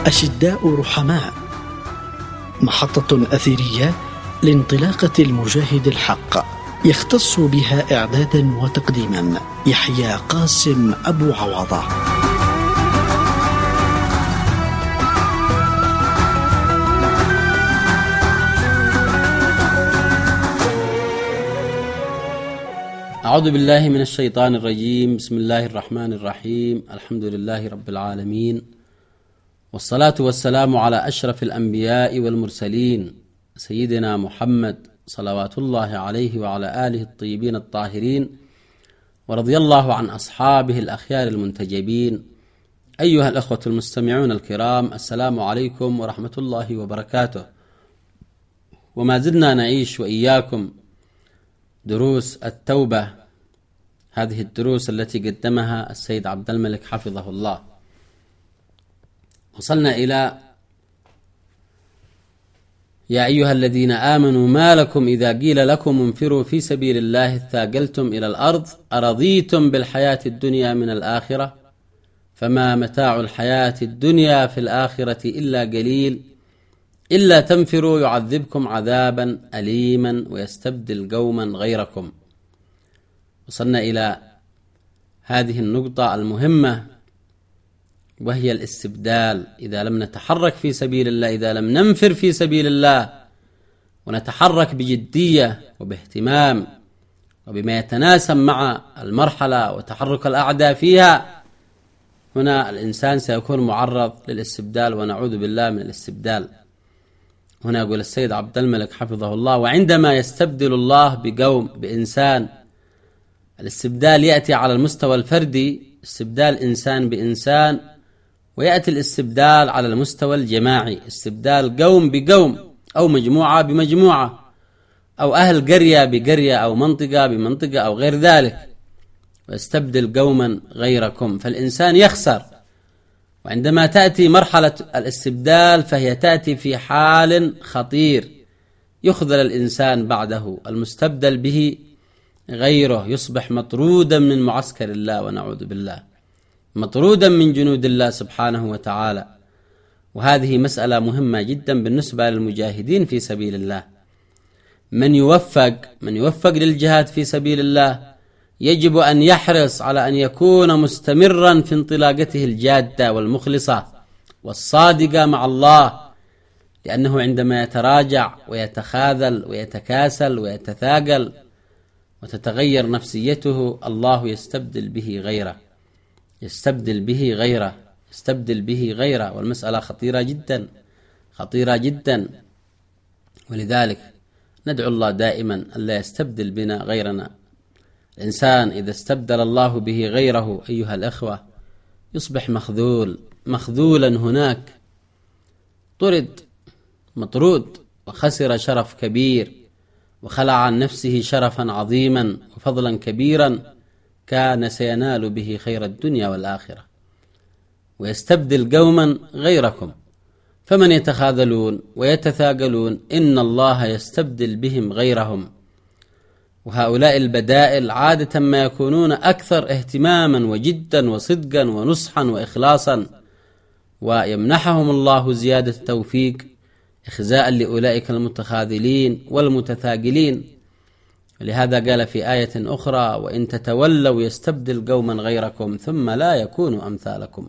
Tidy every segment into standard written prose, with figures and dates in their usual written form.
أشداء رحماء، محطة أثيرية لانطلاقة المجاهد الحق، يختص بها إعدادا وتقديما يحيى قاسم أبو عوضة. أعوذ بالله من الشيطان الرجيم. بسم الله الرحمن الرحيم. الحمد لله رب العالمين، والصلاة والسلام على أشرف الأنبياء والمرسلين سيدنا محمد صلوات الله عليه وعلى آله الطيبين الطاهرين، ورضي الله عن أصحابه الأخيار المنتجبين. أيها الأخوة المستمعون الكرام، السلام عليكم ورحمة الله وبركاته. وما زلنا نعيش وإياكم دروس التوبة، هذه الدروس التي قدمها السيد عبد الملك حفظه الله. وصلنا إلى يا أيها الذين آمنوا ما لكم إذا قيل لكم انفروا في سبيل الله اثاقلتم إلى الأرض أرضيتم بالحياة الدنيا من الآخرة فما متاع الحياة الدنيا في الآخرة إلا قليل إلا تنفروا يعذبكم عذابا أليما ويستبدل قوما غيركم. وصلنا إلى هذه النقطة المهمة، وهي الاستبدال. إذا لم نتحرك في سبيل الله، إذا لم ننفر في سبيل الله ونتحرك بجدية وباهتمام وبما يتناسب مع المرحلة وتحرك الأعداء فيها، هنا الإنسان سيكون معرض للاستبدال، ونعوذ بالله من الاستبدال. هنا يقول السيد عبد الملك حفظه الله: وعندما يستبدل الله بقوم بإنسان، الاستبدال يأتي على المستوى الفردي، استبدال إنسان بإنسان، ويأتي الاستبدال على المستوى الجماعي، استبدال قوم بقوم أو مجموعة بمجموعة أو أهل قرية بقرية أو منطقة بمنطقة أو غير ذلك، ويستبدل قوما غيركم. فالإنسان يخسر. وعندما تأتي مرحلة الاستبدال فهي تأتي في حال خطير، يخذل الإنسان بعده، المستبدل به غيره يصبح مطرودا من معسكر الله، ونعوذ بالله، مطرودا من جنود الله سبحانه وتعالى. وهذه مسألة مهمة جدا بالنسبة للمجاهدين في سبيل الله. من يوفق للجهاد في سبيل الله يجب أن يحرص على أن يكون مستمرا في انطلاقته الجادة والمخلصة والصادقة مع الله، لأنه عندما يتراجع ويتخاذل ويتكاسل ويتثاقل وتتغير نفسيته، الله يستبدل به غيره. والمسألة خطيرة جدا. ولذلك ندعو الله دائما ألا يستبدل بنا غيرنا. الإنسان إذا استبدل الله به غيره أيها الأخوة يصبح مخذولا هناك، مطرود، وخسر شرف كبير، وخلع عن نفسه شرفا عظيما وفضلا كبيرا كان سينال به خير الدنيا والآخرة. ويستبدل قوما غيركم، فمن يتخاذلون ويتثاقلون إن الله يستبدل بهم غيرهم. وهؤلاء البدائل عادة ما يكونون أكثر اهتماما وجدا وصدقا ونصحا وإخلاصا، ويمنحهم الله زيادة التوفيق إخزاء لأولئك المتخاذلين والمتثاقلين. لهذا قال في آية أخرى: وإن تتولوا يستبدل قوما غيركم ثم لا يكونوا أمثالكم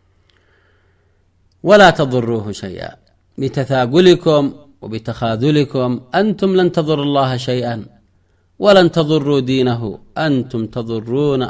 ولا تضروه شيئا. بتثاقلكم وبتخاذلكم أنتم لن تضروا الله شيئا ولن تضروا دينه، أنتم تضرون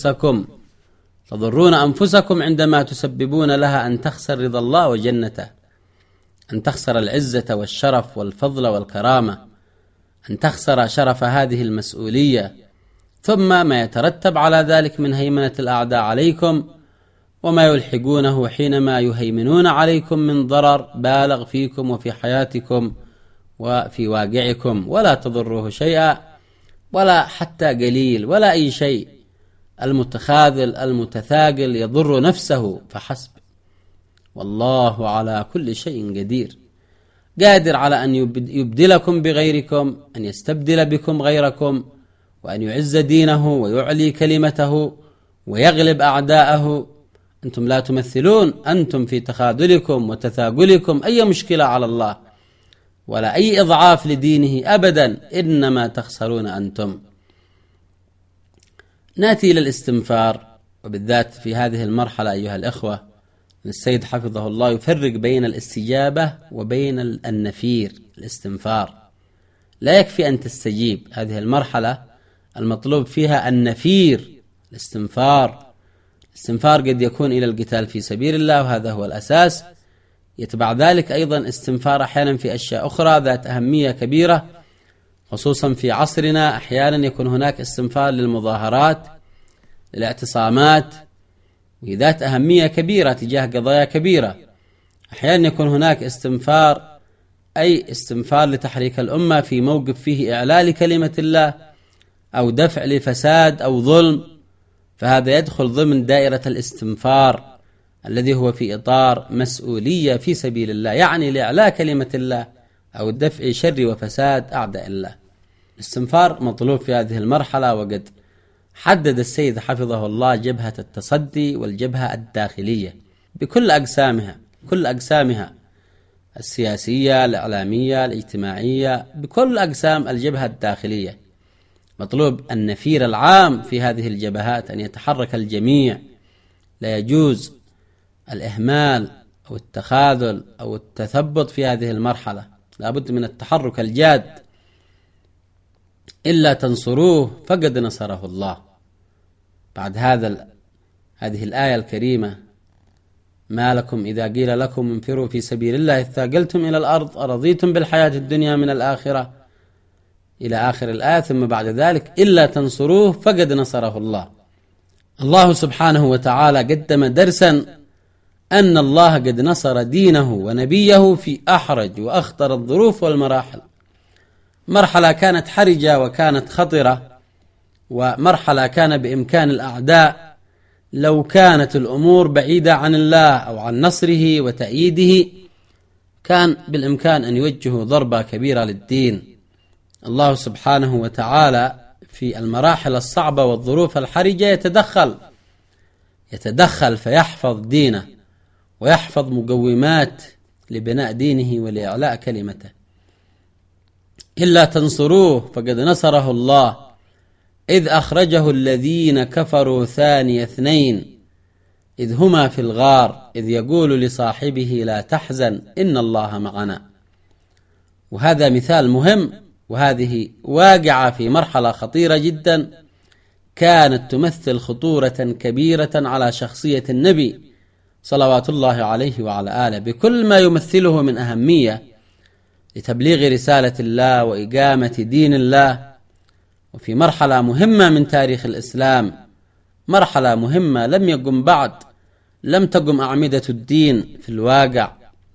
أنفسكم عندما تسببون لها أن تخسر رضا الله وجنته، أن تخسر العزة والشرف والفضل والكرامة، أن تخسر شرف هذه المسؤولية، ثم ما يترتب على ذلك من هيمنة الأعداء عليكم وما يلحقونه حينما يهيمنون عليكم من ضرر بالغ فيكم وفي حياتكم وفي واقعكم. ولا تضروه شيئا ولا حتى قليل ولا أي شيء. المتخاذل المتثاقل يضر نفسه فحسب، والله على كل شيء قادر على أن يبدلكم بغيركم، أن يستبدل بكم غيركم، وأن يعز دينه ويعلي كلمته ويغلب أعداءه أنتم لا تمثلون، أنتم في تخاذلكم وتثاقلكم أي مشكلة على الله ولا أي إضعاف لدينه أبدا، إنما تخسرون أنتم. نأتي إلى الاستنفار، وبالذات في هذه المرحلة أيها الإخوة السيد حفظه الله يفرق بين الاستجابة وبين النفير. الاستنفار لا يكفي أن تستجيب، هذه المرحلة المطلوب فيها النفير. الاستنفار قد يكون إلى القتال في سبيل الله، وهذا هو الأساس. يتبع ذلك أيضا استنفار أحيانا في أشياء أخرى ذات أهمية كبيرة، خصوصا في عصرنا أحيانا يكون هناك استنفار للمظاهرات، للاعتصامات، وذات أهمية كبيرة تجاه قضايا كبيرة. أحيانا يكون هناك استنفار، أي استنفار لتحريك الأمة في موقف فيه إعلاء لكلمة الله أو دفع لفساد أو ظلم، فهذا يدخل ضمن دائرة الاستنفار الذي هو في إطار مسؤولية في سبيل الله، يعني لإعلاء كلمة الله أو دفع شر وفساد أعداء الله. الاستنفار مطلوب في هذه المرحلة، وقد حدد السيد حفظه الله جبهة التصدي والجبهة الداخلية بكل أقسامها، كل أقسامها السياسية، الإعلامية، الاجتماعية، بكل أقسام الجبهة الداخلية. مطلوب النفير العام في هذه الجبهات، أن يتحرك الجميع، لا يجوز الإهمال أو التخاذل أو التثبط في هذه المرحلة، لا بد من التحرك الجاد. إلا تنصروه فقد نصره الله. بعد هذه الآية الكريمة: ما لكم إذا قيل لكم انفروا في سبيل الله اثاقلتم إلى الأرض أرضيتم بالحياة الدنيا من الآخرة، إلى آخر الآية. ثم بعد ذلك: إلا تنصروه فقد نصره الله. الله سبحانه وتعالى قدم درسا أن الله قد نصر دينه ونبيه في أحرج وأخطر الظروف والمراحل. مرحلة كانت حرجة وكانت خطرة، ومرحلة كان بإمكان الأعداء لو كانت الأمور بعيدة عن الله أو عن نصره وتأييده كان بالإمكان أن يوجهوا ضربة كبيرة للدين. الله سبحانه وتعالى في المراحل الصعبة والظروف الحرجة يتدخل فيحفظ دينه ويحفظ مقومات لبناء دينه ولإعلاء كلمته. إلا تنصروه فقد نصره الله إذ أخرجه الذين كفروا ثاني اثنين إذ هما في الغار إذ يقول لصاحبه لا تحزن إن الله معنا. وهذا مثال مهم، وهذه واقعة في مرحلة خطيرة جدا كانت تمثل خطورة كبيرة على شخصية النبي صلوات الله عليه وعلى آله بكل ما يمثله من أهمية لتبليغ رسالة الله وإقامة دين الله. وفي مرحلة مهمة من تاريخ الإسلام، مرحلة مهمة لم تقم أعمدة الدين في الواقع،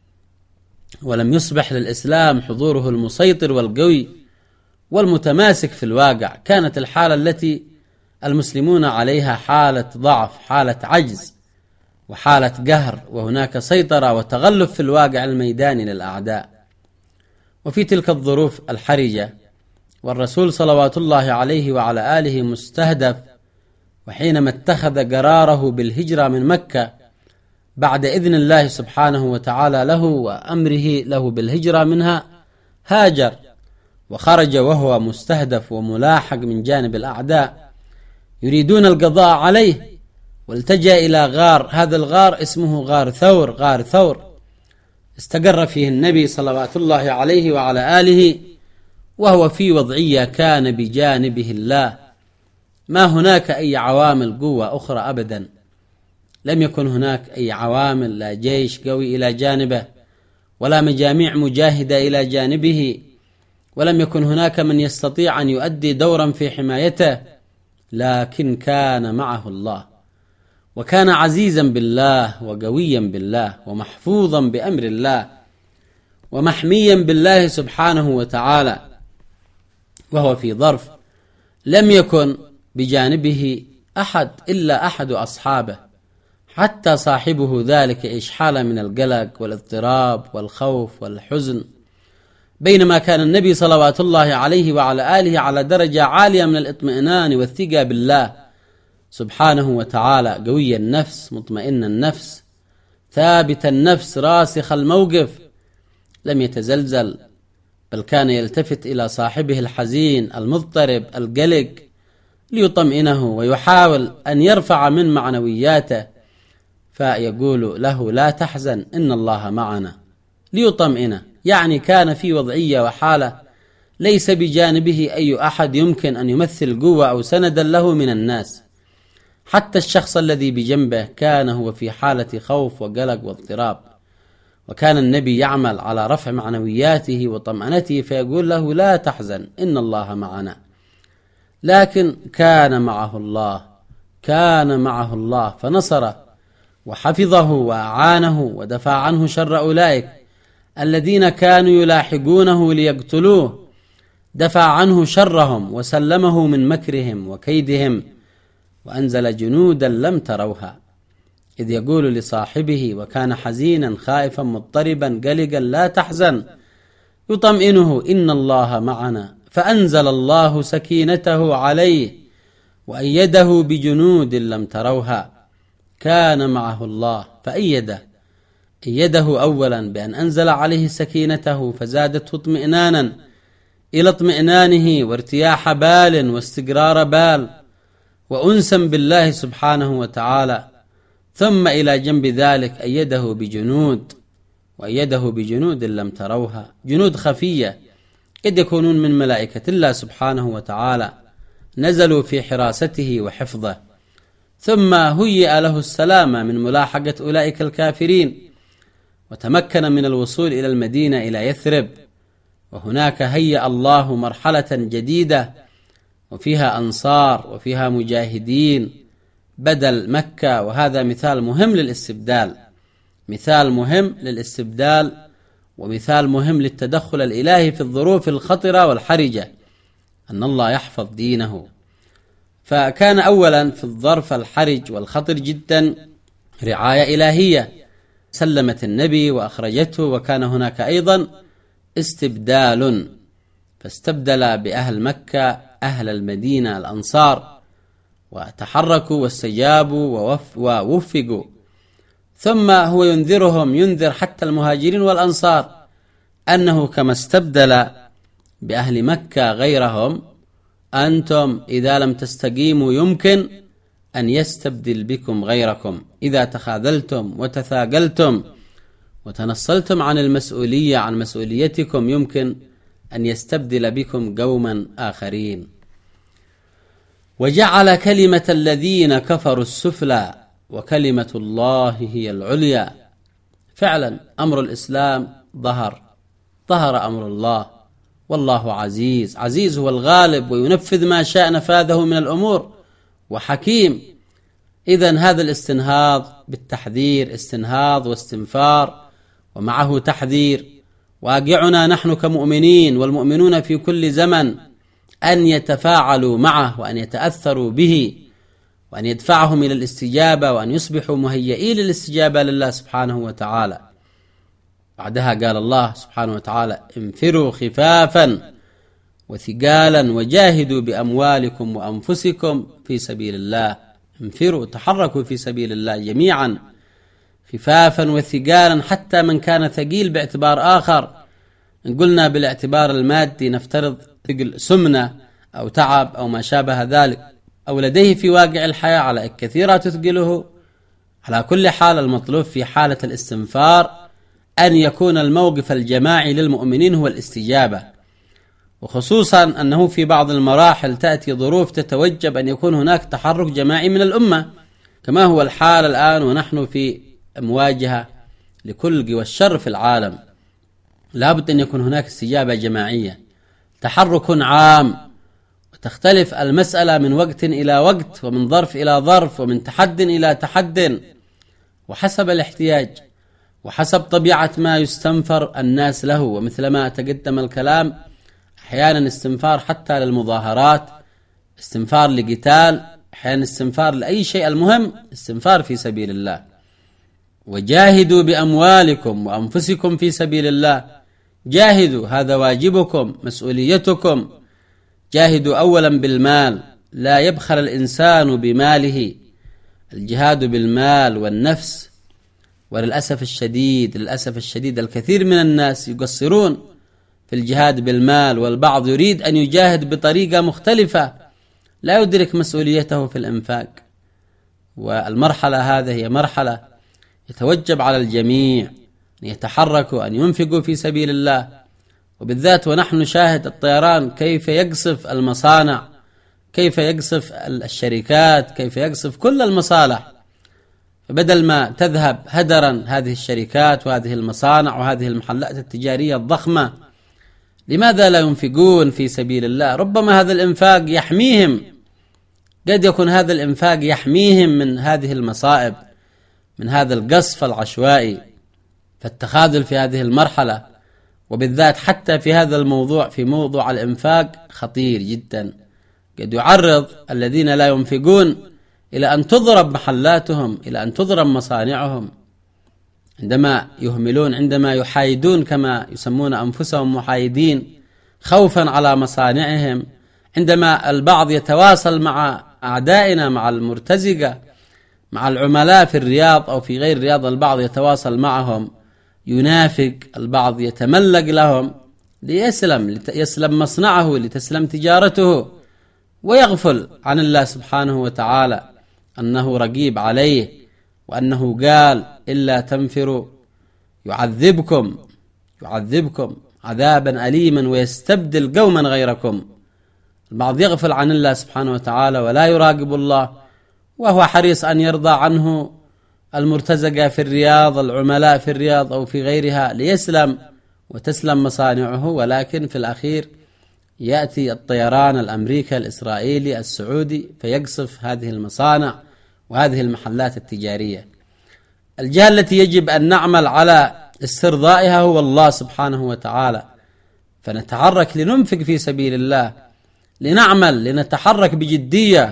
ولم يصبح للإسلام حضوره المسيطر والقوي والمتماسك في الواقع. كانت الحالة التي المسلمون عليها حالة ضعف، حالة عجز، وحالة قهر، وهناك سيطرة وتغلب في الواقع الميداني للأعداء. وفي تلك الظروف الحرجة والرسول صلوات الله عليه وعلى آله مستهدف، وحينما اتخذ قراره بالهجرة من مكة بعد إذن الله سبحانه وتعالى له وأمره له بالهجرة منها، هاجر وخرج وهو مستهدف وملاحق من جانب الأعداء يريدون القضاء عليه، والتجأ إلى غار، هذا الغار اسمه غار ثور استقر فيه النبي صلوات الله عليه وعلى آله، وهو في وضعية كان بجانبه الله، ما هناك أي عوامل قوة أخرى أبدا، لم يكن هناك أي عوامل، لا جيش قوي إلى جانبه ولا مجاميع مجاهدة إلى جانبه، ولم يكن هناك من يستطيع أن يؤدي دورا في حمايته، لكن كان معه الله، وكان عزيزا بالله وقويا بالله ومحفوظا بأمر الله ومحميا بالله سبحانه وتعالى، وهو في ظرف لم يكن بجانبه أحد إلا أحد أصحابه، حتى صاحبه ذلك إيش حالة من القلق والاضطراب والخوف والحزن، بينما كان النبي صلوات الله عليه وعلى آله على درجة عالية من الاطمئنان والثقة بالله سبحانه وتعالى قوي النفس، مطمئن النفس، ثابت النفس، راسخ الموقف، لم يتزلزل، بل كان يلتفت إلى صاحبه الحزين المضطرب القلق ليطمئنه ويحاول أن يرفع من معنوياته، فيقول له لا تحزن إن الله معنا ليطمئنه. يعني كان في وضعية وحالة ليس بجانبه أي أحد يمكن أن يمثل قوة أو سندا له من الناس، حتى الشخص الذي بجنبه كان هو في حالة خوف وقلق واضطراب، وكان النبي يعمل على رفع معنوياته وطمأنته فيقول له لا تحزن إن الله معنا. لكن كان معه الله فنصره وحفظه وأعانه ودفع عنه شر أولئك الذين كانوا يلاحقونه ليقتلوه، دفع عنه شرهم وسلمه من مكرهم وكيدهم، وأنزل جنودا لم تروها، إذ يقول لصاحبه وكان حزينا خائفا مضطربا قلقا لا تحزن، يطمئنه إن الله معنا، فأنزل الله سكينته عليه وأيده بجنود لم تروها. كان معه الله فأيده أولا بأن أنزل عليه سكينته فزادته اطمئنانا إلى اطمئنانه وارتياح بال واستقرار بال وأنسا بالله سبحانه وتعالى، ثم إلى جنب ذلك أيده بجنود لم تروها، جنود خفية قد يكونون من ملائكة الله سبحانه وتعالى نزلوا في حراسته وحفظه، ثم هيئ له السلامة من ملاحقة أولئك الكافرين، وتمكن من الوصول إلى المدينة إلى يثرب، وهناك هيأ الله مرحلة جديدة وفيها أنصار وفيها مجاهدين بدل مكة. وهذا مثال مهم للاستبدال، ومثال مهم للتدخل الإلهي في الظروف الخطرة والحرجة، أن الله يحفظ دينه. فكان أولا في الظرف الحرج والخطر جدا رعاية إلهية سلمت النبي وأخرجته، وكان هناك أيضا استبدال، فاستبدل بأهل مكة أهل المدينة الأنصار، وتحركوا واستجابوا ووفقوا. ثم هو ينذر حتى المهاجرين والأنصار أنه كما استبدل بأهل مكة غيرهم، أنتم إذا لم تستقيموا يمكن أن يستبدل بكم غيركم، إذا تخاذلتم وتثاقلتم وتنصلتم عن المسؤولية عن مسؤوليتكم يمكن أن يستبدل بكم قوما آخرين. وجعل كلمة الذين كفروا السفلى وكلمة الله هي العليا. فعلا أمر الإسلام ظهر أمر الله، والله عزيز هو الغالب وينفذ ما شاء نفاذه من الأمور، وحكيم. إذن هذا الاستنهاض بالتحذير استنهاض واستنفار ومعه تحذير، واقعنا نحن كمؤمنين والمؤمنون في كل زمن أن يتفاعلوا معه وأن يتأثروا به وأن يدفعهم إلى الاستجابة وأن يصبحوا مهيئين للاستجابة لله سبحانه وتعالى. بعدها قال الله سبحانه وتعالى انفروا خفافا وثقالا وجاهدوا بأموالكم وأنفسكم في سبيل الله. انفروا تحركوا في سبيل الله جميعا خفافا وثقالا، حتى من كان ثقيل باعتبار آخر، إن قلنا بالاعتبار المادي نفترض ثقل سمنة أو تعب أو ما شابه ذلك، أو لديه في واقع الحياة على كثيرة تثقله. على كل حال المطلوب في حالة الاستنفار أن يكون الموقف الجماعي للمؤمنين هو الاستجابة، وخصوصا أنه في بعض المراحل تأتي ظروف تتوجب أن يكون هناك تحرك جماعي من الأمة، كما هو الحال الآن ونحن في مواجهة لكل قوى الشر في العالم. لابد أن يكون هناك استجابة جماعية، تحرك عام، وتختلف المسألة من وقت إلى وقت ومن ظرف إلى ظرف ومن تحد إلى تحد، وحسب الاحتياج وحسب طبيعة ما يستنفر الناس له. ومثل ما تقدم الكلام أحيانا استنفار حتى للمظاهرات، استنفار لقتال، أحيانا استنفار لأي شيء، المهم استنفار في سبيل الله. وجاهدوا بأموالكم وأنفسكم في سبيل الله. جاهدوا، هذا واجبكم مسؤوليتكم. جاهدوا أولا بالمال لا يبخل الإنسان بماله، الجهاد بالمال والنفس. وللأسف الشديد الكثير من الناس يقصرون في الجهاد بالمال، والبعض يريد أن يجاهد بطريقة مختلفة لا يدرك مسؤوليته في الإنفاق. والمرحلة هذه هي مرحلة يتوجب على الجميع أن يتحركوا، أن ينفقوا في سبيل الله، وبالذات ونحن نشاهد الطيران كيف يقصف المصانع، كيف يقصف الشركات، كيف يقصف كل المصالح. فبدل ما تذهب هدرا هذه الشركات وهذه المصانع وهذه المحلات التجارية الضخمة، لماذا لا ينفقون في سبيل الله؟ ربما هذا الإنفاق يحميهم، قد يكون هذا الإنفاق يحميهم من هذه المصائب، من هذا القصف العشوائي. فالتخاذل في هذه المرحلة وبالذات حتى في هذا الموضوع، في موضوع الإنفاق، خطير جدا. قد يعرض الذين لا ينفقون إلى أن تضرب محلاتهم، إلى أن تضرب مصانعهم، عندما يهملون، عندما يحايدون كما يسمون أنفسهم محايدين خوفا على مصانعهم. عندما البعض يتواصل مع أعدائنا، مع المرتزقة، مع العملاء في الرياض أو في غير الرياض، البعض يتواصل معهم، ينافق، البعض يتملق لهم ليسلم مصنعه، لتسلم تجارته، ويغفل عن الله سبحانه وتعالى أنه رقيب عليه، وأنه قال إلا تنفروا يعذبكم عذابا أليما ويستبدل قوما غيركم. البعض يغفل عن الله سبحانه وتعالى ولا يراقب الله، وهو حريص أن يرضى عنه المرتزقة في الرياض، العملاء في الرياض أو في غيرها، ليسلم وتسلم مصانعه. ولكن في الأخير يأتي الطيران الأمريكي الإسرائيلي السعودي فيقصف هذه المصانع وهذه المحلات التجارية. الجهة التي يجب أن نعمل على استرضائها هو الله سبحانه وتعالى، فنتحرك لننفق في سبيل الله، لنعمل، لنتحرك بجدية.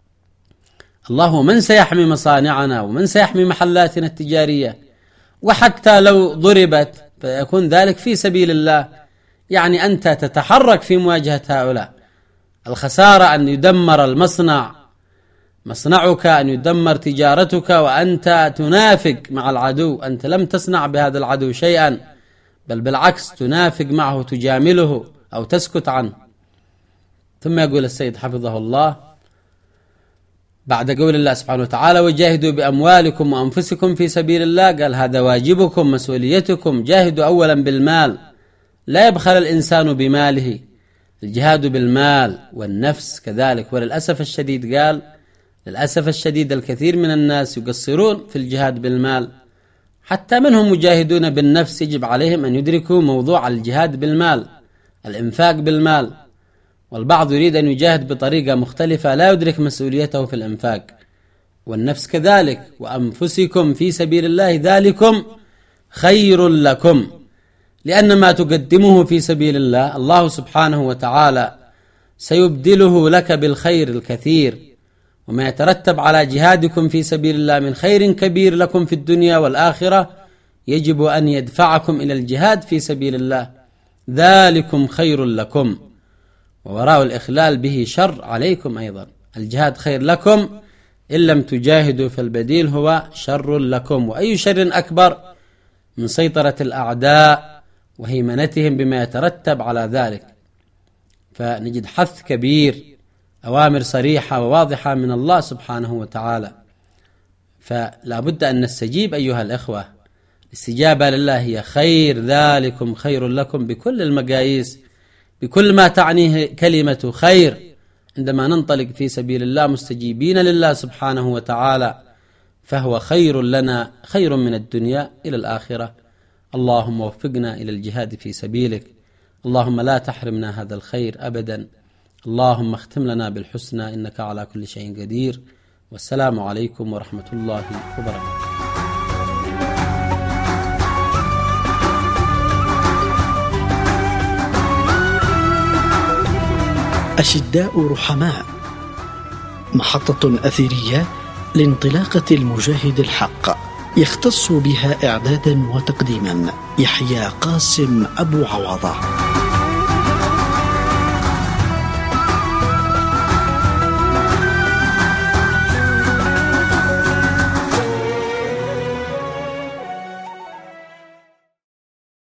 الله من سيحمي مصانعنا ومن سيحمي محلاتنا التجارية، وحتى لو ضربت فيكون ذلك في سبيل الله. يعني أنت تتحرك في مواجهة هؤلاء. الخسارة أن يدمر مصنعك، أن يدمر تجارتك وأنت تنافق مع العدو. أنت لم تصنع بهذا العدو شيئا، بل بالعكس تنافق معه، تجامله أو تسكت عنه. ثم يقول السيد حفظه الله بعد قول الله سبحانه وتعالى: وجاهدوا بأموالكم وأنفسكم في سبيل الله، قال هذا واجبكم، مسؤوليتكم. جاهدوا أولا بالمال، لا يبخل الإنسان بماله، الجهاد بالمال والنفس كذلك. وللأسف الشديد، قال للأسف الشديد الكثير من الناس يقصرون في الجهاد بالمال، حتى منهم مجاهدون بالنفس. يجب عليهم أن يدركوا موضوع الجهاد بالمال، الإنفاق بالمال. والبعض يريد أن يجاهد بطريقة مختلفة لا يدرك مسؤوليته في الإنفاق والنفس كذلك. وأنفسكم في سبيل الله ذلكم خير لكم، لأن ما تقدمه في سبيل الله الله سبحانه وتعالى سيبدله لك بالخير الكثير. وما يترتب على جهادكم في سبيل الله من خير كبير لكم في الدنيا والآخرة يجب أن يدفعكم إلى الجهاد في سبيل الله. ذلكم خير لكم، ووراء الإخلال به شر عليكم أيضا. الجهاد خير لكم، إن لم تجاهدوا فالبديل هو شر لكم. وأي شر أكبر من سيطرة الأعداء وهيمنتهم بما يترتب على ذلك. فنجد حث كبير، أوامر صريحة وواضحة من الله سبحانه وتعالى. فلا بد أن نستجيب أيها الإخوة. الاستجابة لله هي خير، ذلكم خير لكم بكل المقاييس، بكل ما تعنيه كلمة خير. عندما ننطلق في سبيل الله مستجيبين لله سبحانه وتعالى فهو خير لنا، خير من الدنيا إلى الآخرة. اللهم وفقنا إلى الجهاد في سبيلك، اللهم لا تحرمنا هذا الخير أبدا. اللهم اختم لنا بالحسنى إنك على كل شيء قدير. والسلام عليكم ورحمة الله وبركاته. أشداء رحماء، محطة أثيرية لانطلاقة المجاهد الحق، يختص بها إعدادا وتقديما يحيى قاسم أبو عوضة.